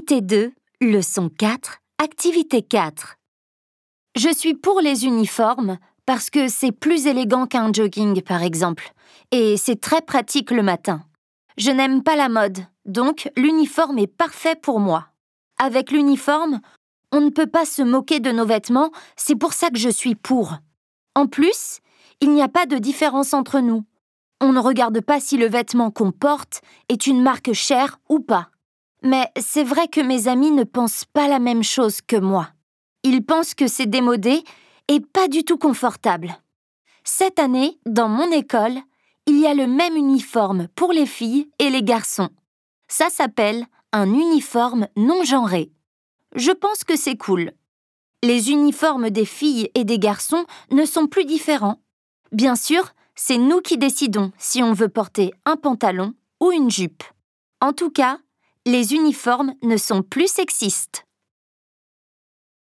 Unité 2, leçon 4, activité 4. Je suis pour les uniformes parce que c'est plus élégant qu'un jogging, par exemple, et c'est très pratique le matin. Je n'aime pas la mode, donc l'uniforme est parfait pour moi. Avec l'uniforme, on ne peut pas se moquer de nos vêtements, c'est pour ça que je suis pour. En plus, il n'y a pas de différence entre nous. On ne regarde pas si le vêtement qu'on porte est une marque chère ou pas. Mais c'est vrai que mes amis ne pensent pas la même chose que moi. Ils pensent que c'est démodé et pas du tout confortable. Cette année, dans mon école, il y a le même uniforme pour les filles et les garçons. Ça s'appelle un uniforme non genré. Je pense que c'est cool. Les uniformes des filles et des garçons ne sont plus différents. Bien sûr, c'est nous qui décidons si on veut porter un pantalon ou une jupe. En tout cas, les uniformes ne sont plus sexistes.